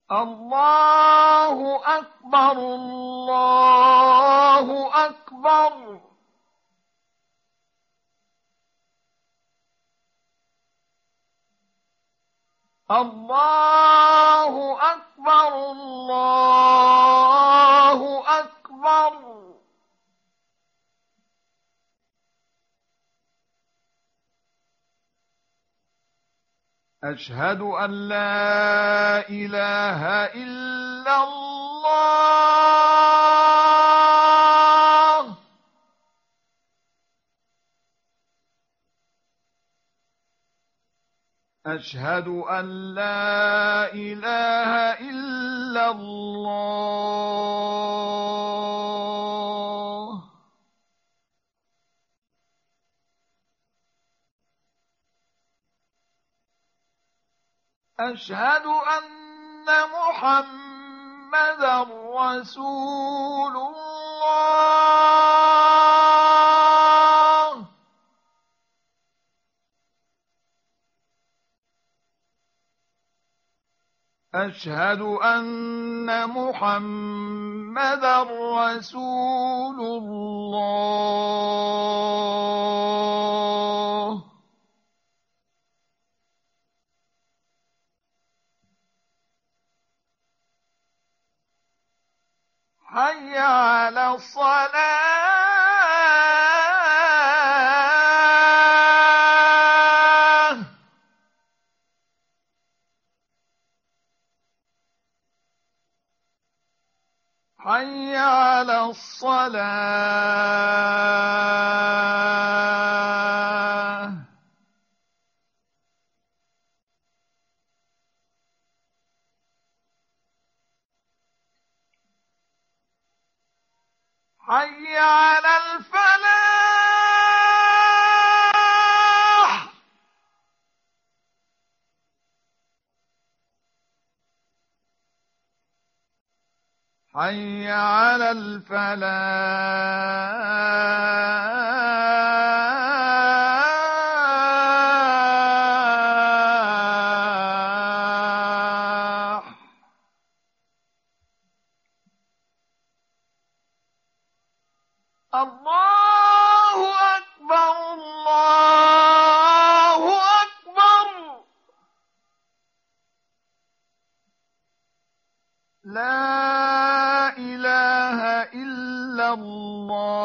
الله أكبر الله أكبر. الله أكبر الله أكبر. أشهد أن لا إله إلا الله. أشهد أن لا إله إلا الله. أشهد أن محمدًا رسول الله. أشهد أن محمدًا رسول الله. حي على الصلاة. حي على الصلاة. حي على الفلاح. حي على الفلاح. الله أكبر الله أكبر. لا إله إلا الله.